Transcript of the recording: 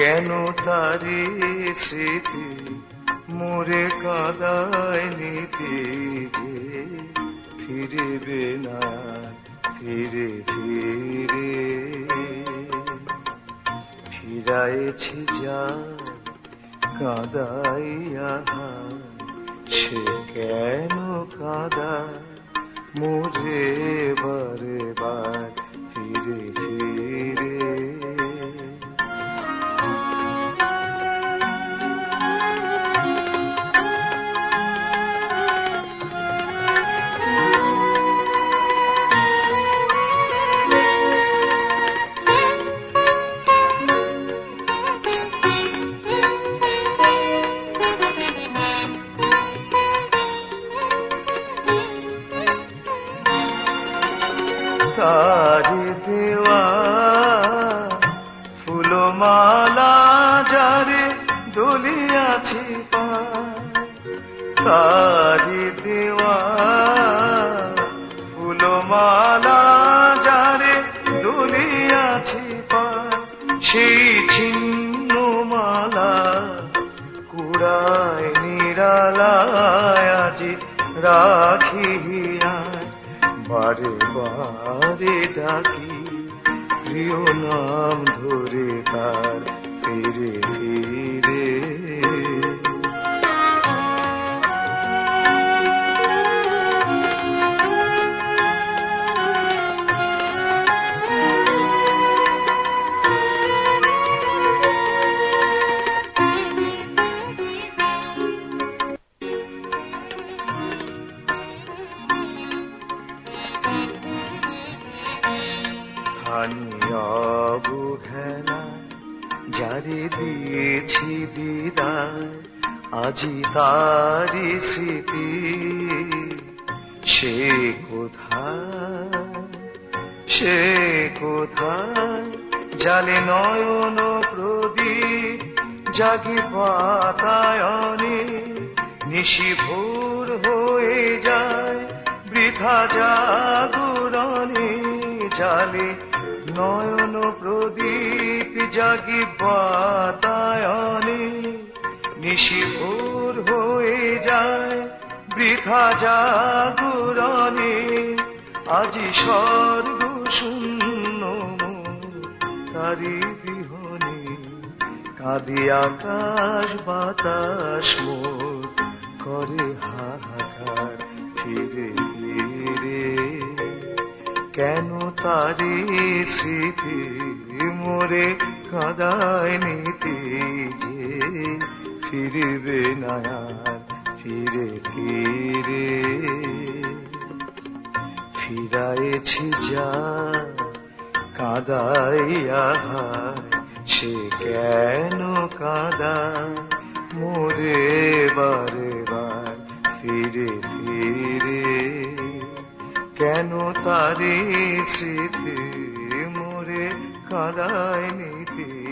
কেন তারি স্মৃতি মোরে কাঁদায় নিতে যে ফিরবে না ফিরে ফিরে ফিরাইছি যা কাঁদাইয়া সে কেন কাঁদায় মোরে বারে বার ফিরে ফিরে তারি দেওয়া ফুলমালা যারে দলিয়াছি তারি দেওয়া ফুলমালা যারে দলিয়াছি সেই ছিন্ন মালা কুড়ায় নিরালায় আজি রাখিয়া বারে বারে ডাকি প্রিয় নাম ধরে তার ফিরে ফিরে অবহেলা যারে দিয়েছি বিদায় আজি তারি স্মৃতি সে কোথায় জালে নয়ন প্রদীপ জাগি বাতায়নে নিশি ভোর হয়ে যায় বৃথা জাগরণে জালে নয়ন প্রদীপ জাগি বাতায়নে নিশি ভোর হয়ে যায় বৃথা জাগরণে আজি স্বর্গ শূন্য তারি বিহনে কাঁদি আকাশ বাতাস মোর করে হাহাকার ফিরে ফিরে কেন তারি স্মৃতি মোরে কাঁদায় নিতে যে ফিরবে না ফিরে ফিরে ফিরাইছি যা কাঁদাইয়া সে কেন কাঁদায় মোরে বারে বার ফিরে ফিরে কেন তারি স্মৃতি মোরে কাঁদায় নিতে